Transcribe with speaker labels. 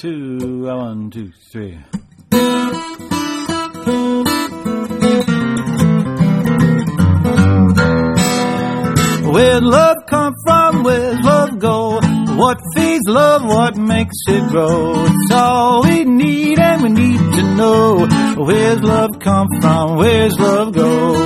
Speaker 1: 2, 1, 2, 3. Where'd love come from? Where's love go? What feeds love? What makes it grow? It's all we need and we need to know. Where's love come from? Where's love go?